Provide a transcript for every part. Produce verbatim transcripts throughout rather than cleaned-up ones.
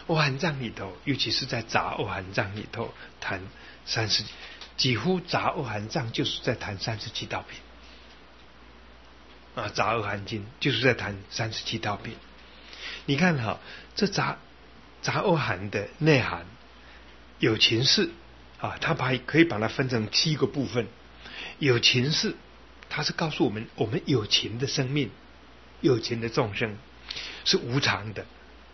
阿含藏里头，尤其是在杂阿含藏里头谈三十，几乎杂阿含藏就是在谈三十七道品啊，杂阿含经就是在谈三十七道品。你看哈，这杂杂阿含的内涵有情事啊，它把可以把它分成七个部分。有情事，它是告诉我们，我们有情的生命，有情的众生是无常的、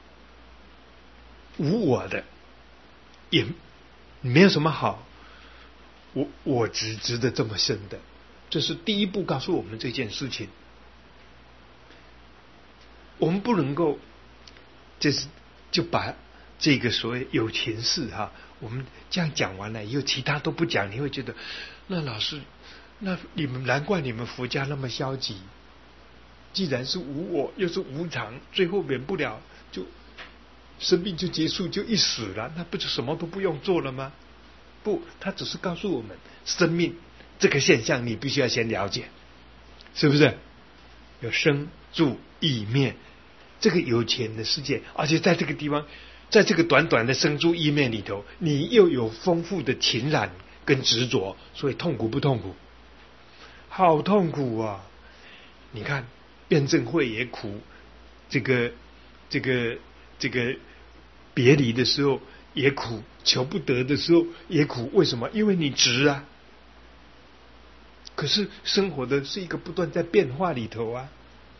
无我的，也没有什么好我我执执的这么深的。这是第一步告诉我们这件事情。我们不能够就是就把这个所谓有情事哈，我们这样讲完了以后，其他都不讲，你会觉得那老师，那你们难怪你们佛家那么消极。既然是无我，又是无常，最后免不了就生命就结束，就一死了，那不就什么都不用做了吗？不，他只是告诉我们，生命这个现象你必须要先了解，是不是？有生住异灭，这个有情的世界，而且在这个地方，在这个短短的生住异灭里头，你又有丰富的情染跟执着，所以痛苦不痛苦？好痛苦啊！你看辩证会也苦，这个这个这个别离的时候也苦，求不得的时候也苦。为什么？因为你执啊。可是生活的是一个不断在变化里头啊。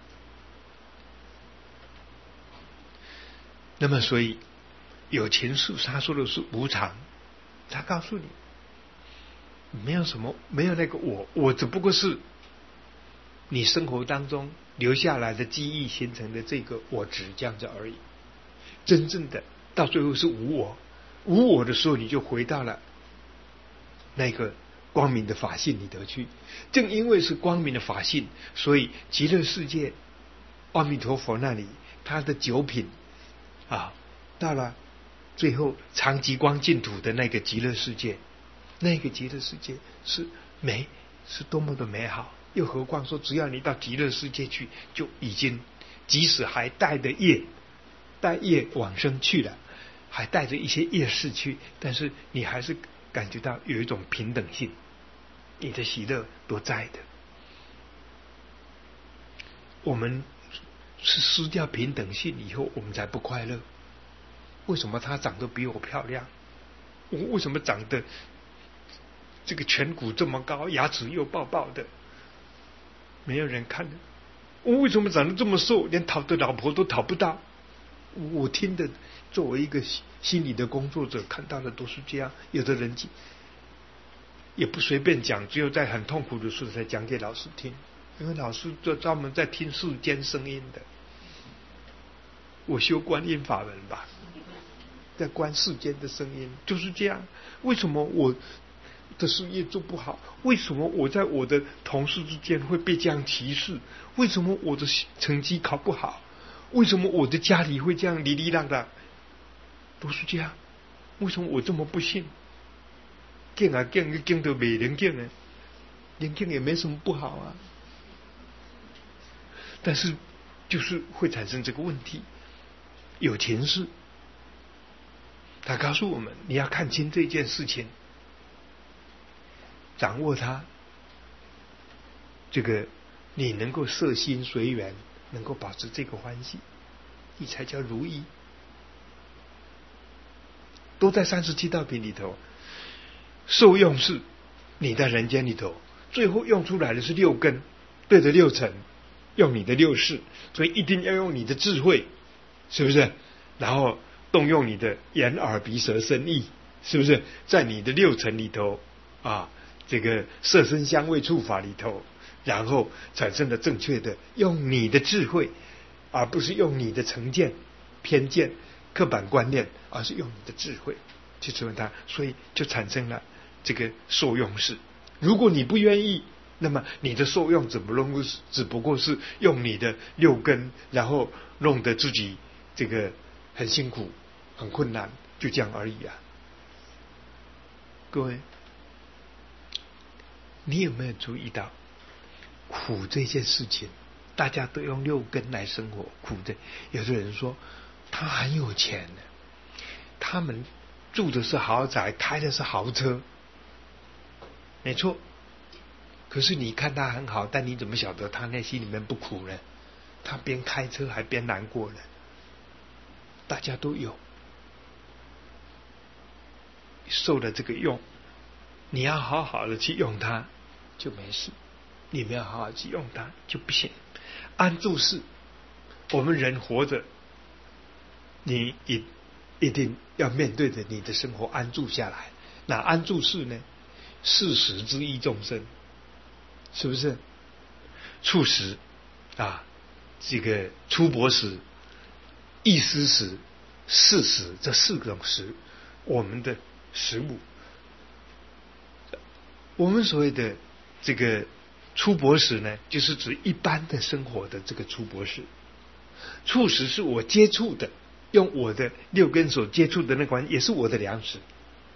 那么所以有情事，他说的是无常，他告诉你没有什么，没有那个我，我只不过是你生活当中留下来的记忆形成的这个我执，这样子而已。真正的到最后是无我，无我的时候，你就回到了那个光明的法性里头去。正因为是光明的法性，所以极乐世界阿弥陀佛那里他的九品啊，到了最后常极光净土的那个极乐世界，那个极乐世界是美，是多么的美好。又何况说，只要你到极乐世界去，就已经即使还带着业，带业往生去了，还带着一些业事去，但是你还是感觉到有一种平等性，你的喜乐都在的。我们是失掉平等性以后，我们才不快乐。为什么她长得比我漂亮？我为什么长得这个颧骨这么高，牙齿又爆爆的？没有人看的。我为什么长得这么瘦，连讨的老婆都讨不到？我听的，作为一个心理的工作者，看到的都是这样。有的人也不随便讲，只有在很痛苦的时候才讲给老师听，因为老师就专门在听世间声音的。我修观音法门吧，在观世间的声音，就是这样。为什么我的事业做不好？为什么我在我的同事之间会被这样歧视？为什么我的成绩考不好？为什么我的家里会这样哩哩啦啦？都是这样。为什么我这么不幸？见啊见，见得没人见呢，人见也没什么不好啊。但是就是会产生这个问题。有情事，他告诉我们，你要看清这件事情，掌握它，这个你能够摄心随缘，能够保持这个欢喜，你才叫如意。都在三十七道品里头。受用是你在人间里头，最后用出来的是六根，对着六尘，用你的六识，所以一定要用你的智慧，是不是？然后动用你的眼耳鼻舌身意，是不是？在你的六尘里头啊，这个色声香味触法里头，然后产生了正确的，用你的智慧，而不是用你的成见、偏见、刻板观念，而是用你的智慧去质问它，所以就产生了这个受用事。如果你不愿意，那么你的受用只不过是只不过是用你的六根，然后弄得自己这个很辛苦、很困难，就这样而已啊。各位，你有没有注意到苦这件事情？大家都用六根来生活，苦的。有的人说他很有钱呢， 他们住的是豪宅，开的是豪车，没错。可是你看他很好，但你怎么晓得他内心里面不苦呢？他边开车还边难过呢。大家都有，受了这个用，你要好好的去用它，就没事；你没有好好去用它，就不行。安住事，我们人活着，你一一定要面对着你的生活安住下来。那安住事呢？事实之一众生，是不是？处时啊，这个出薄时、意思时、事时，这四种时，我们的食物，我们所谓的这个出薄时呢，就是指一般的生活的这个出薄时。触食是我接触的，用我的六根所接触的那关，也是我的粮食。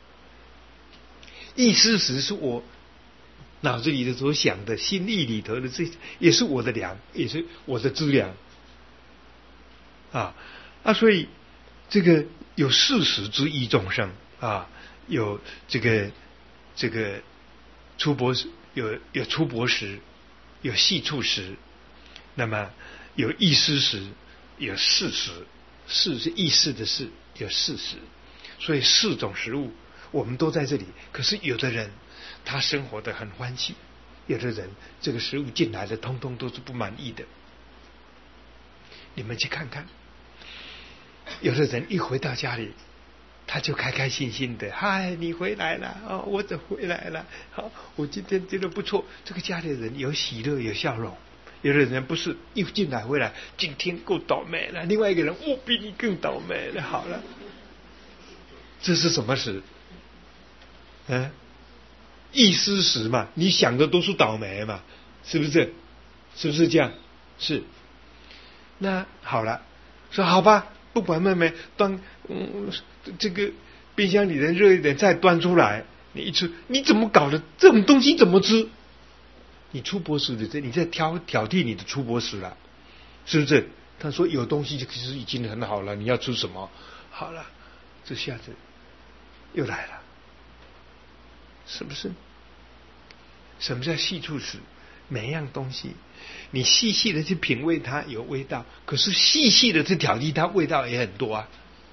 意思时是我脑子里的所想的，心意里头的，这也是我的粮，也是我的资粮啊啊！所以这个有事实之一众生啊，有这个这个出薄时，有有出薄时，有细处时，那么有意思时，有事实，事是意识的事，有事实，所以四种食物我们都在这里。可是有的人他生活得很欢喜，有的人这个食物进来的通通都是不满意的。你们去看看，有的人一回到家里，他就开开心心的，嗨，你回来了哦，我怎回来了？好，我今天觉得不错。这个家里的人有喜乐，有笑容。有的人不是一进来回来，今天够倒霉了。另外一个人，我比你更倒霉了。好了，这是什么时？嗯，意思时嘛，你想的都是倒霉嘛，是不是？是不是这样？是。那好了，说好吧，不管妹妹端，嗯，这个冰箱里的热一点再端出来，你一吃，你怎么搞的？这种东西怎么吃？你出薄食的，你在挑挑剔你的出薄食了，是不是？他说有东西其实已经很好了，你要吃什么？好了，这下子又来了，是不是？什么叫细处时？每一样东西，你细细的去品味它有味道，可是细细的去挑剔它，味道也很多啊。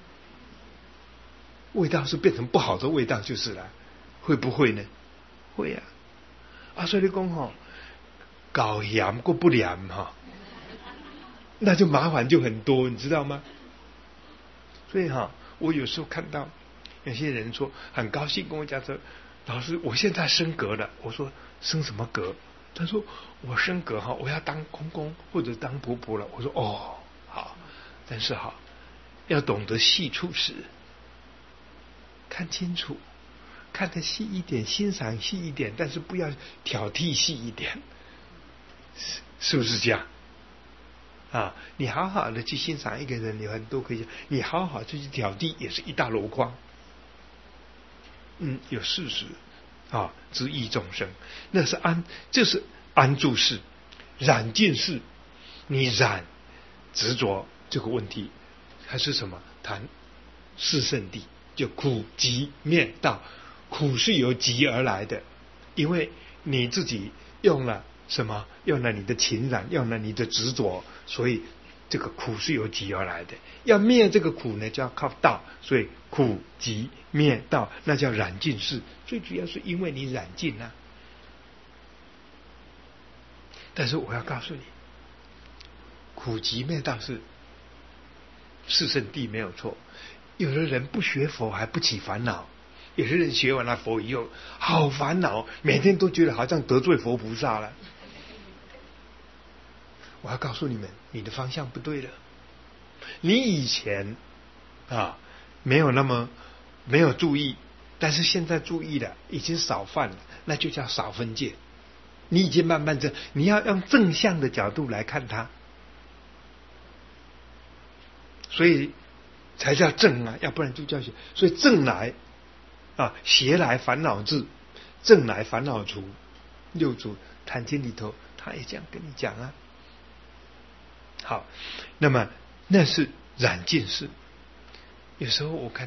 味道是变成不好的味道就是了，会不会呢？会啊。啊，所以你讲吼，搞盐过不良哈，那就麻烦就很多，你知道吗？所以哈，我有时候看到有些人说很高兴跟我讲说，老师，我现在升格了。我说升什么格？他说我升格哈，我要当公公或者当婆婆了。我说哦，好，但是哈，要懂得细处时，看清楚。看得细一点，欣赏细一点，但是不要挑剔细一点，是是不是这样？啊，你好好的去欣赏一个人，有很多可以；你好好的去挑剔，也是一大箩筐。嗯，有事实啊，知意众生，那是安，这是安住事，染尽事。你染执着这个问题，还是什么？谈四圣谛，就苦集灭道。苦是由集而来的，因为你自己用了什么？用了你的情染，用了你的执着，所以这个苦是由集而来的。要灭这个苦呢，就要靠道，所以苦集灭道，那叫染尽事。最主要是因为你染尽了、啊。但是我要告诉你，苦集灭道是四圣谛没有错。有的人不学佛还不起烦恼。有些人学完了佛以后，好烦恼，每天都觉得好像得罪佛菩萨了。我要告诉你们，你的方向不对了。你以前啊没有那么没有注意，但是现在注意了，已经少犯了，那就叫少分界。你已经慢慢正，你要用正向的角度来看它，所以才叫正啊，要不然就叫邪。所以正来。啊，邪来烦恼至，正来烦恼除。六祖坛经里头，他也这样跟你讲啊。好，那么那是染尽事。有时候我看到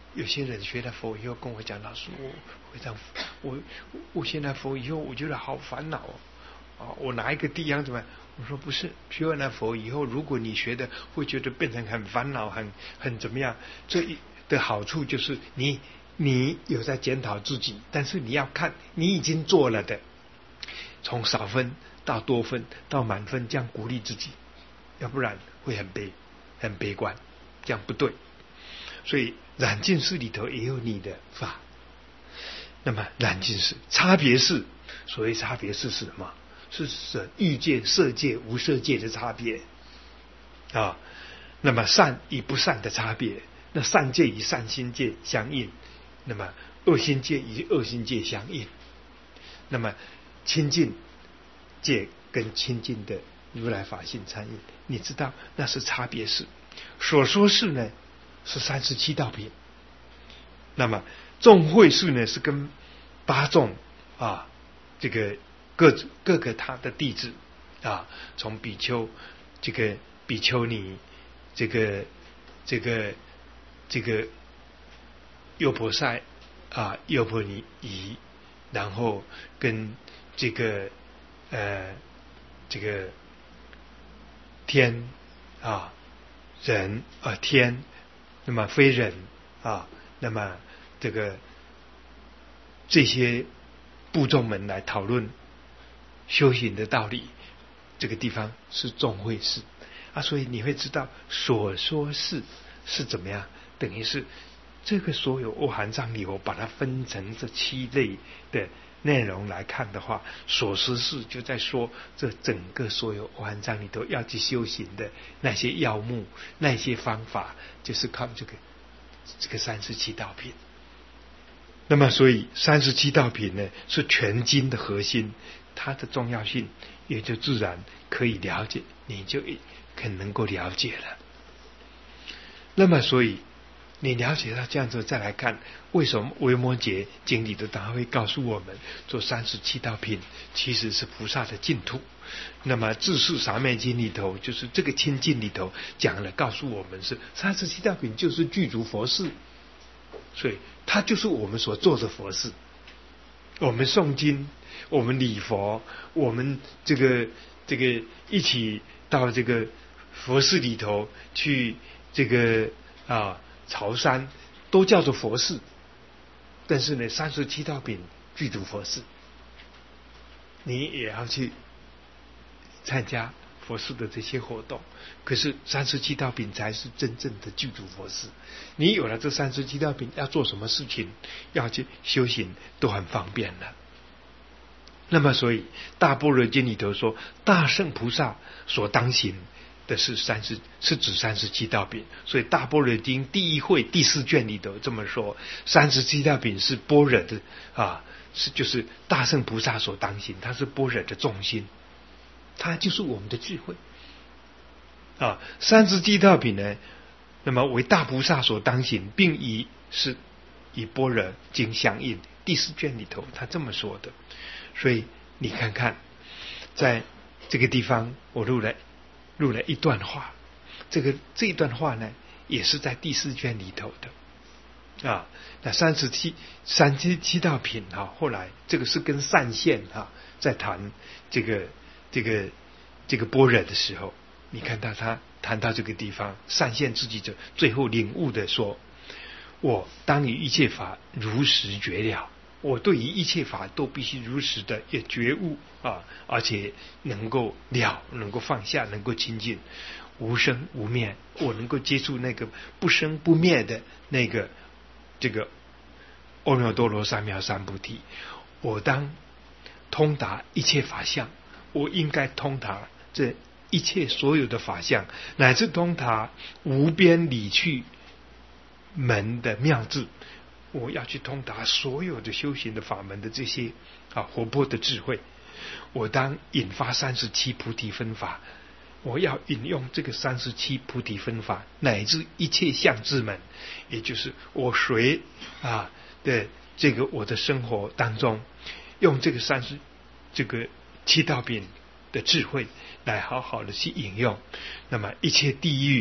有些人学了佛以后跟我讲，老师，我非常我我现在佛以后，我觉得好烦恼哦，啊，我拿一个地方怎么样？我说不是，学完了佛以后，如果你学的会觉得变成很烦恼，很很怎么样？这一的好处就是你你有在检讨自己，但是你要看你已经做了的，从少分到多分到满分，这样鼓励自己，要不然会很悲很悲观，这样不对。所以染净识里头也有你的法。那么染净识差别识，所谓差别识是什么？是指欲界、色界、无色界的差别啊。那么善与不善的差别，那善界与善心界相应，那么恶心界与恶心界相应。那么清净界跟清净的如来法性参应，你知道那是差别识。所说识呢是三十七道品，那么众会识呢是跟八众啊，这个各各个他的弟子啊，从比丘、这个比丘尼、这个这个这个优婆塞啊、优婆尼夷，然后跟这个呃这个天啊人啊天。那么非人啊，那么这个这些部众们来讨论修行的道理，这个地方是众会识啊，所以你会知道所说识是怎么样，等于是这个所有阿含藏里，我把它分成这七类的内容来看的话，所说识就在说这整个所有阿含藏里头要去修行的那些要目、那些方法，就是靠这个这个三十七道品。那么所以三十七道品呢是全经的核心，它的重要性也就自然可以了解，你就很能够了解了。那么所以你了解到这样子，再来看为什么维摩诘经里头当然会告诉我们，做三十七道品其实是菩萨的净土。那么智士傻妹经里头，就是这个清净里头讲了，告诉我们是三十七道品就是具足佛事，所以它就是我们所做的佛事。我们诵经，我们礼佛，我们这个这个一起到这个佛寺里头去这个啊朝山，都叫做佛事。但是呢，三十七道品具足佛事，你也要去参加佛事的这些活动。可是三十七道品才是真正的具足佛事。你有了这三十七道品，要做什么事情，要去修行，都很方便了。那么，所以大般若经里头说，大圣菩萨所当行的是三十，是指三十七道品。所以大般若经第一会第四卷里头这么说，三十七道品是般若的啊，是就是大圣菩萨所当行，它是般若的重心，它就是我们的智慧啊。三十七道品呢，那么为大菩萨所当行，并以是以般若经相应，第四卷里头他这么说的。所以你看看，在这个地方我录了录了一段话，这个这一段话呢，也是在第四卷里头的啊。那三十七三十七道品啊，后来这个是跟善现啊在谈这个这个这个般若的时候，你看到他谈到这个地方，善现自己就最后领悟的说：“我当于一切法如实觉了。”我对于一切法都必须如实的也觉悟啊，而且能够了，能够放下，能够清净，无生无灭。我能够接触那个不生不灭的那个这个阿耨多罗三藐三菩提。我当通达一切法相，我应该通达这一切所有的法相，乃至通达无边理趣门的妙智。我要去通达所有的修行的法门的这些啊活泼的智慧。我当引发三十七菩提分法，我要引用这个三十七菩提分法，乃至一切相智门，也就是我随啊的这个我的生活当中，用这个三十这个七道品的智慧来好好的去引用。那么一切地狱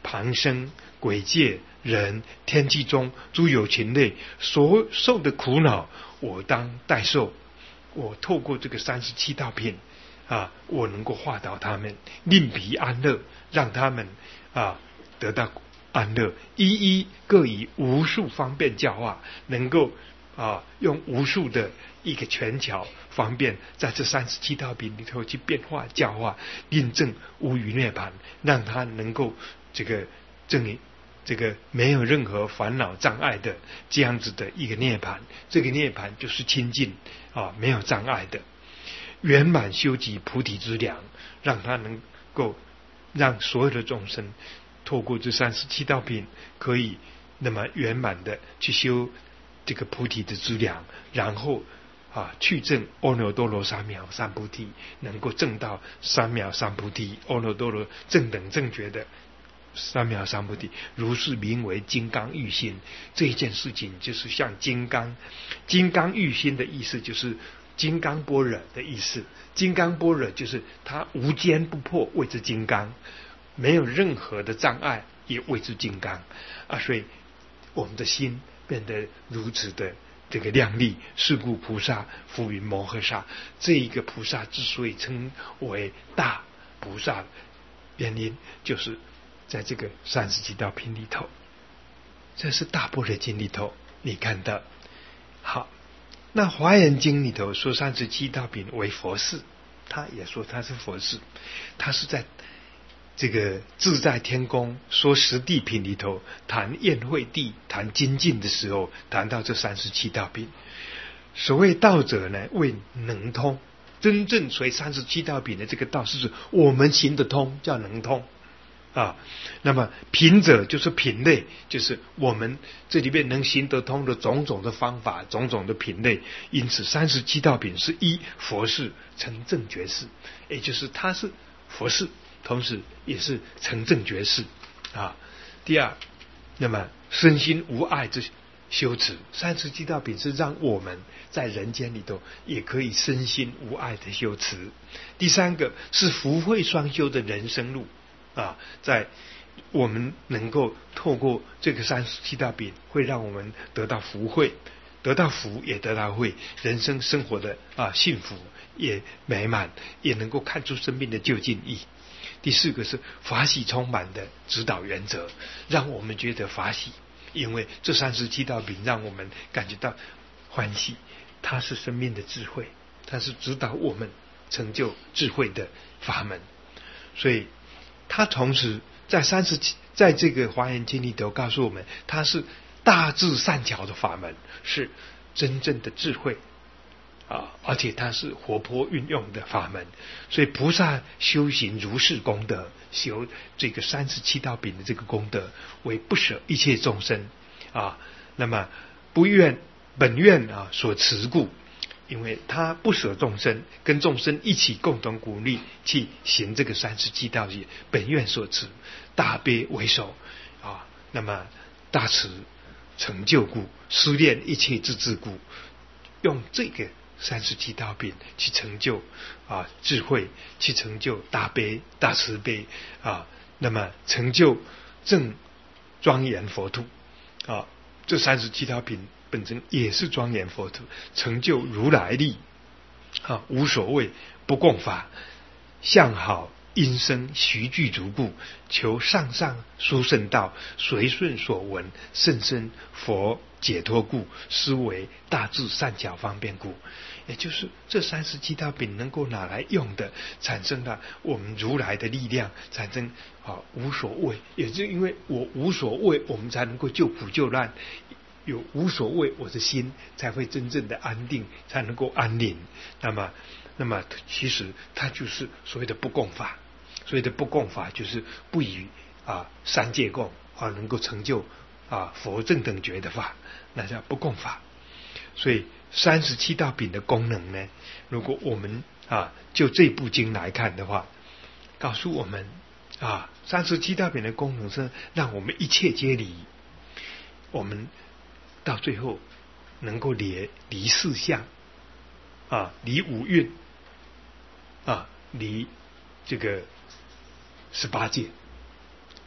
旁生、鬼界、人、天气中诸有情类所受的苦恼，我当代受。我透过这个三十七道品啊，我能够化导他们，令彼安乐，让他们啊得到安乐，一一各以无数方便教化，能够啊用无数的一个权巧方便，在这三十七道品里头去变化教化，令证无余涅槃，让他能够这个证这个没有任何烦恼障碍的这样子的一个涅槃。这个涅槃就是清净啊，没有障碍的圆满修集菩提之粮，让他能够让所有的众生透过这三十七道品，可以那么圆满的去修这个菩提的资粮，然后啊去证阿耨多罗三藐三菩提，能够证到三藐三菩提，阿耨多罗正等正觉的三藐三菩提，如是名为金刚喻心。这一件事情就是像金刚，金刚喻心的意思就是金刚般若的意思。金刚般若就是它无坚不破，谓之金刚，没有任何的障碍，也谓之金刚啊。所以我们的心变得如此的这个亮丽，是故菩萨复云摩诃萨。这一个菩萨之所以称为大菩萨，原因就是在这个三十七道品里头，这是大般若经里头你看到。好，那华严经里头说三十七道品为佛事，他也说他是佛事，他是在这个自在天宫说十地品里头谈宴会地、谈精进的时候，谈到这三十七道品。所谓道者呢，为能通，真正随三十七道品的这个道，是指我们行得通，叫能通啊。那么品者就是品类，就是我们这里面能行得通的种种的方法，种种的品类。因此三十七道品是一佛事成正觉事，也就是它是佛事，同时也是成正觉事啊。第二，那么身心无碍之修持，三十七道品是让我们在人间里头也可以身心无碍的修持。第三个是福慧双修的人生路啊，在我们能够透过这个三十七道品，会让我们得到福慧，得到福也得到慧，人生生活的啊幸福也美满，也能够看出生命的究竟义。第四个是法喜充满的指导原则，让我们觉得法喜，因为这三十七道品让我们感觉到欢喜，它是生命的智慧，它是指导我们成就智慧的法门。所以它同时在三十七，在这个华严经里头告诉我们，它是大智善巧的法门，是真正的智慧啊，而且它是活泼运用的法门。所以菩萨修行如是功德，修这个三十七道品的这个功德，为不舍一切众生啊，那么不愿本愿啊所持故，因为他不舍众生，跟众生一起共同鼓励去行这个三十七道品，本愿所持，大悲为首啊，那么大慈成就故，思念一切智智故，用这个三十七道品去成就啊智慧，去成就大悲大慈悲啊，那么成就正庄严佛土啊，这三十七道品本身也是庄严佛土，成就如来力啊，无所谓不共法，相好因生徐具足故，求上上殊胜道，随顺所闻，甚深佛解脱故，思为大智善巧方便故。也就是这三十七道品能够拿来用的，产生了我们如来的力量，产生啊无所谓，也就因为我无所谓，我们才能够救苦救难。有无所谓，我的心才会真正的安定，才能够安宁。那么，那么其实它就是所谓的不共法。所谓的不共法，就是不以啊三界共啊能够成就啊佛正等觉的法，那叫不共法。所以三十七道品的功能呢，如果我们啊就这部经来看的话，告诉我们啊三十七道品的功能是让我们一切皆离，我们到最后能够离离四相啊，离五蕴啊，离这个十八界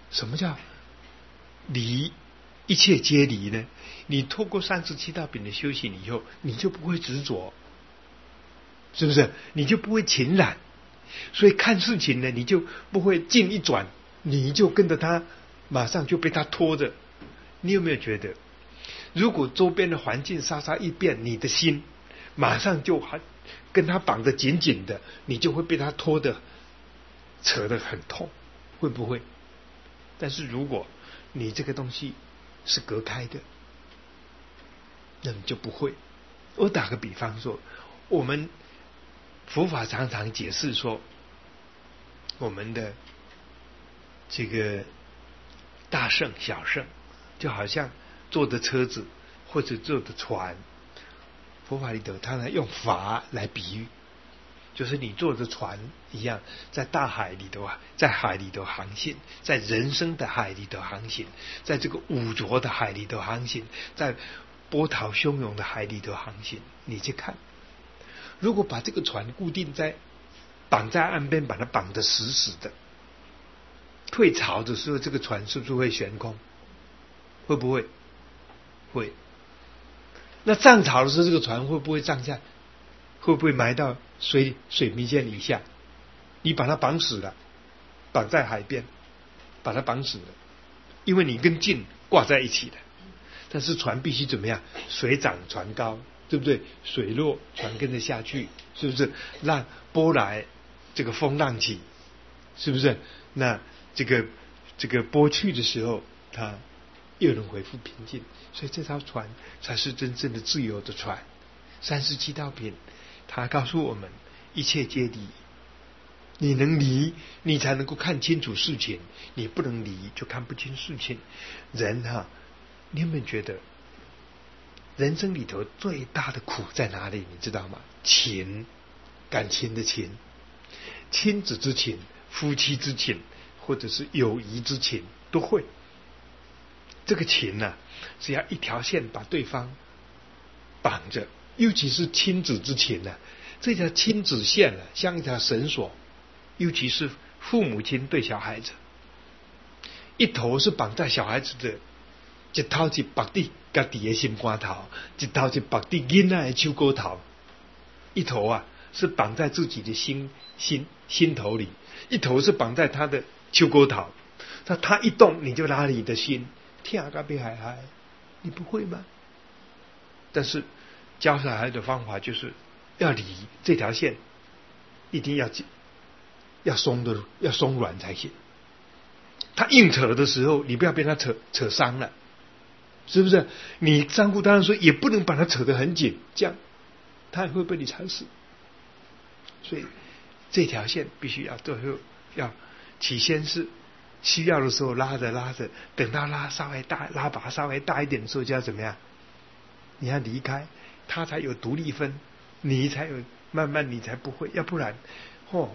什么叫离？一切皆离呢？你透过三十七道品的修行以后，你就不会执着，是不是？你就不会情染，所以看事情呢，你就不会境一转，你就跟着他，马上就被他拖着。你有没有觉得，如果周边的环境稍稍一变，你的心马上就还跟他绑得紧紧的，你就会被他拖得扯得很痛，会不会？但是如果你这个东西是隔开的，那你就不会。我打个比方说，我们佛法常常解释说，我们的这个大圣小圣，就好像坐的车子或者坐的船，佛法里头它呢用筏来比喻，就是你坐着船一样，在大海里头啊，在海里头航行，在人生的海里头航行，在这个污浊的海里头航行，在波涛汹涌的海里头航行。你去看，如果把这个船固定在绑在岸边，把它绑得死死的，退潮的时候，这个船是不是会悬空？会不会？会。那涨潮的时候，这个船会不会涨下？会不会埋到水水平线以下？你把它绑死了，绑在海边，把它绑死了，因为你跟劲挂在一起了。但是船必须怎么样？水涨船高，对不对？水落船跟着下去，是不是？让波来，这个风浪起，是不是？那这个这个波去的时候，它又能恢复平静。所以这条船才是真正的自由的船。三十七道品，它告诉我们，一切皆离。你能离，你才能够看清楚事情；你不能离，就看不清事情。人哈、啊，你有没有觉得，人生里头最大的苦在哪里？你知道吗？情，感情的情，亲子之情、夫妻之情，或者是友谊之情，都会。这个情呢、啊，只要一条线把对方绑着，尤其是亲子之情呢、啊，这条亲子线呢、啊，像一条绳索。尤其是父母亲对小孩子，一头是绑在小孩子的，一头是绑在家己的心肝头，一头是绑在囡仔的手骨头。一头啊是绑在自己的心心心头里，一头是绑在他的手骨头。那他一动，你就拉你的心，天啊，被海海，你不会吗？但是教小孩的方法就是要离这条线，一定要要松的，要松软才行。他硬扯的时候，你不要被他扯扯伤了，是不是？你照顾他的时候，也不能把他扯得很紧，这样他也会被你缠死。所以这条线必须要最后要起先是需要的时候拉着拉着，等到拉稍微大拉拔稍微大一点的时候，就要怎么样？你要离开，他才有独立分，你才有慢慢你才不会，要不然哦。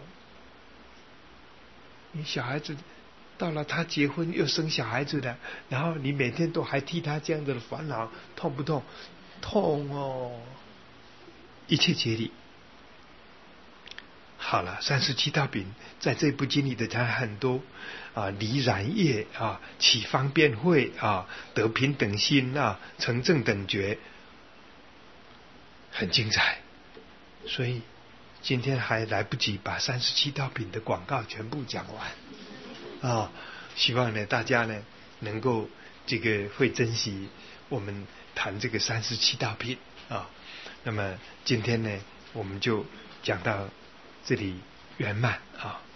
你小孩子到了他结婚又生小孩子的，然后你每天都还替他这样子的烦恼，痛不痛？痛哦！一切皆离。好了，三十七道品在这部经里的讲很多啊，离染业啊，起方便慧啊，得平等心啊，成正等觉，很精彩。所以今天还来不及把三十七道品的广告全部讲完啊！希望呢大家呢能够这个会珍惜我们谈这个三十七道品啊。那么今天呢我们就讲到这里圆满啊。